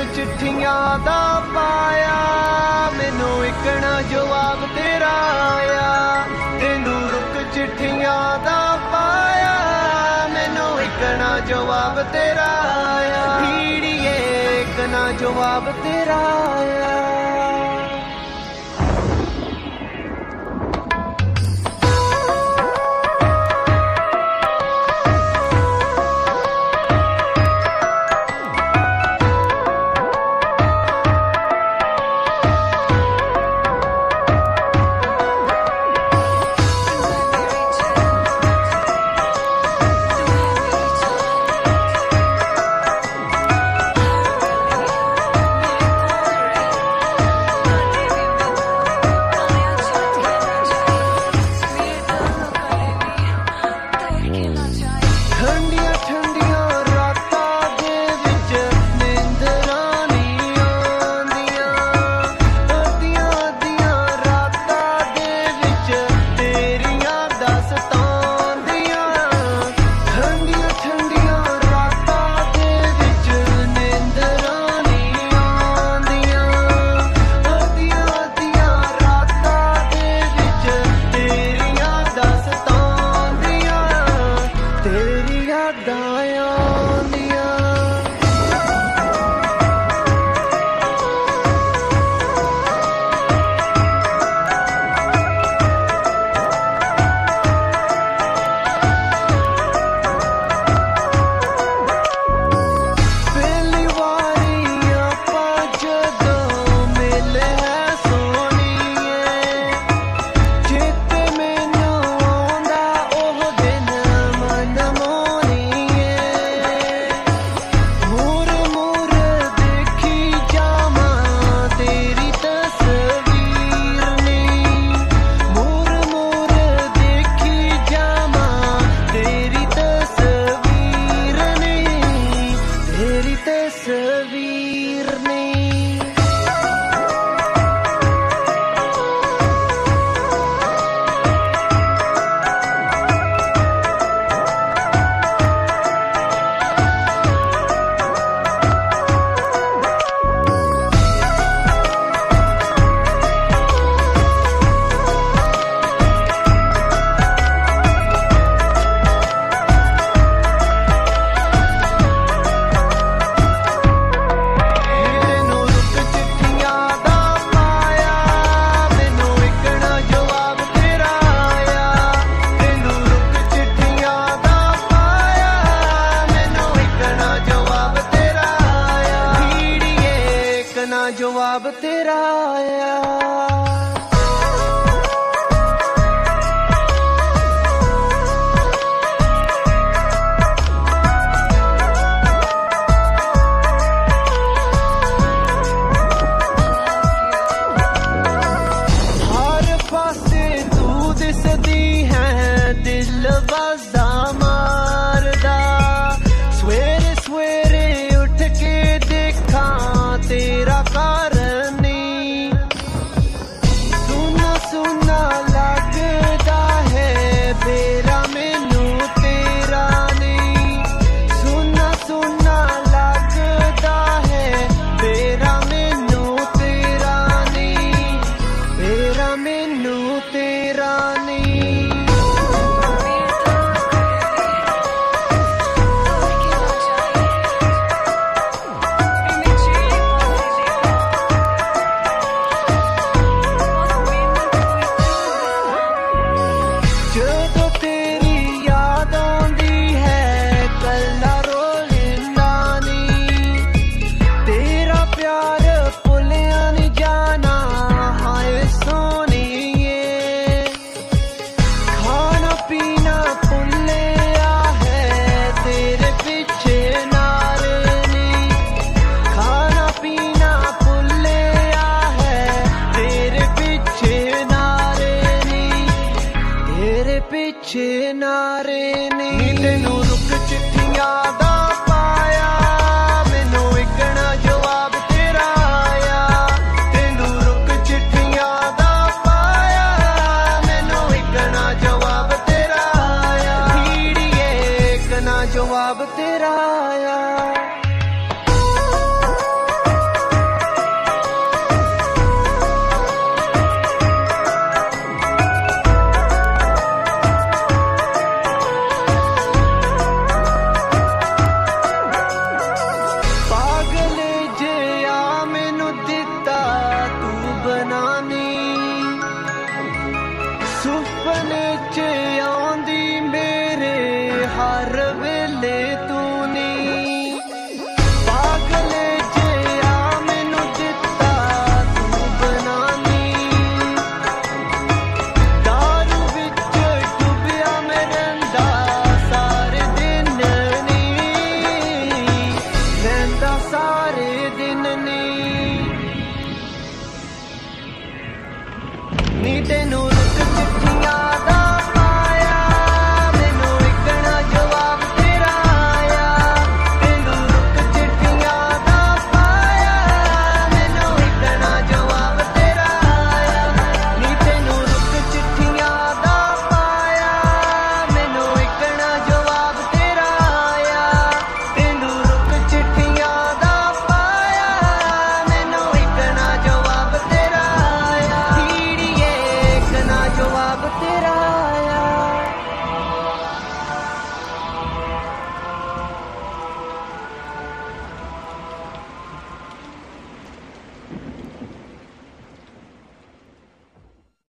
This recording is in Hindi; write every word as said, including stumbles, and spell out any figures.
चिट्ठियां दा पाया, मैनू एक ना जवाब तेरा आया। तेनू रुक चिट्ठियां दा पाया, मैनू एक ना जवाब तेरा आया। भीड़िए एक ना जवाब तेरा आया। ठंडिया ठंडिया रातां दे विच निंदरां नी आंदियां, अद्धियां अद्धियां रातां दे विच तेरियां दस तांदियां। ठंडिया ठंडिया रातां दे विच निंदरां नी आंदियां, अद्धियां अद्धियां रातां दे विच तेरियां दस तांदियां। तेरी यादां आंदियां। पहली वारी आपां जदों मिले है सोहणीए, चेते मैनू आउंदा ओह दिन मन मोहणीए। मूर मूर देखी जावां तेरी तस्वीर नी, मूर मूर देखी जावां तेरी तस्वीर नी, तेरी तस्वीर नी। तेनू रुक चिट्ठियां दा पाया, मैनू एक ना जवाब तेरा आया। तेनू रुक चिट्ठियां दा पाया, मैनू एक ना जवाब तेरा आया। भीड़िए एक ना जवाब तेरा आया।